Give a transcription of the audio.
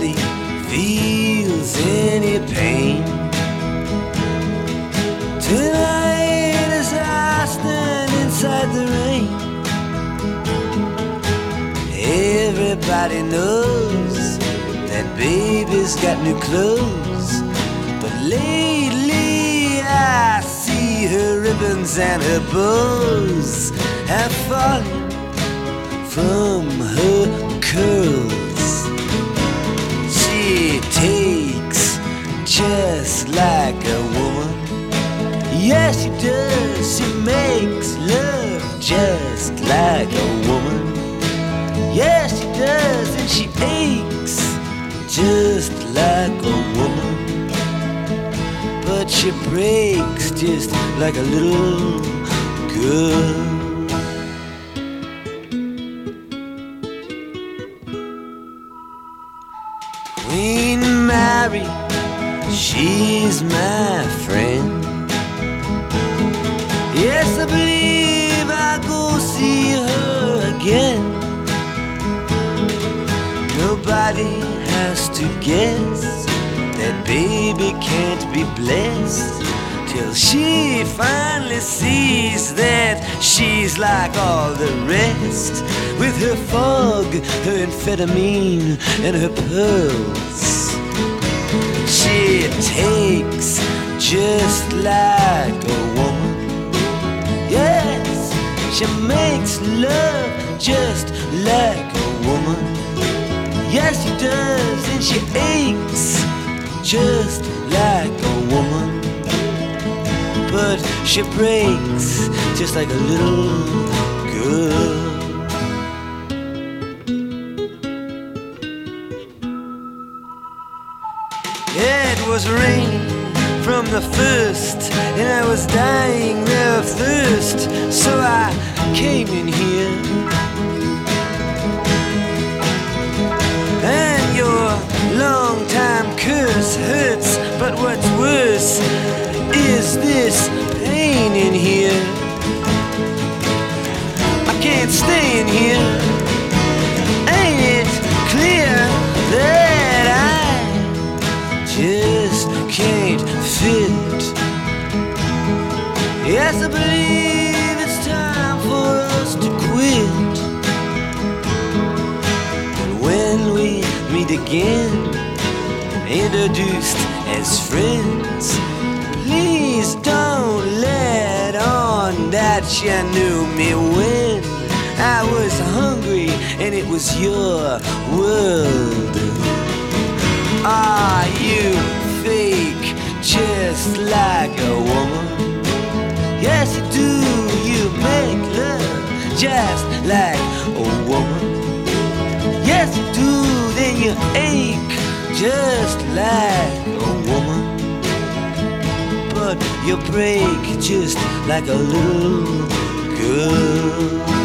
nobody feels any pain. Tonight as I stand inside the rain, everybody knows that baby's got new clothes. But lately I see her ribbons and her bows have fallen from her curls. She takes just like a woman. Yes, she does. She makes love just like a woman. Yes, she does, and she aches just like a woman. But she breaks just like a little girl. Queen Mary, she's my friend. Yes, I believe I'll go see her again. Nobody has to guess that baby can't be blessed till she finally sees that she's like all the rest, with her fog, her amphetamine, and her pearls. She takes just like a woman. Yes, she makes love just like a woman. Yes, she does, and she aches just like a woman. But she breaks just like a little girl. It was rain from the first, and I was dying of thirst, so I came in here. And your long-time curse hurts, but what's worse is this pain in here. I can't stay in here. Ain't it clear that I just can't fit? Yes, I believe it's time for us to quit. And when we meet again, introduced as friends, please don't let on that you knew me when I was hungry and it was your world. Are you fake just like a woman? Yes, you do. You make love just like a woman. Yes, you do. Then you ache just like a woman. But you break just like a little girl.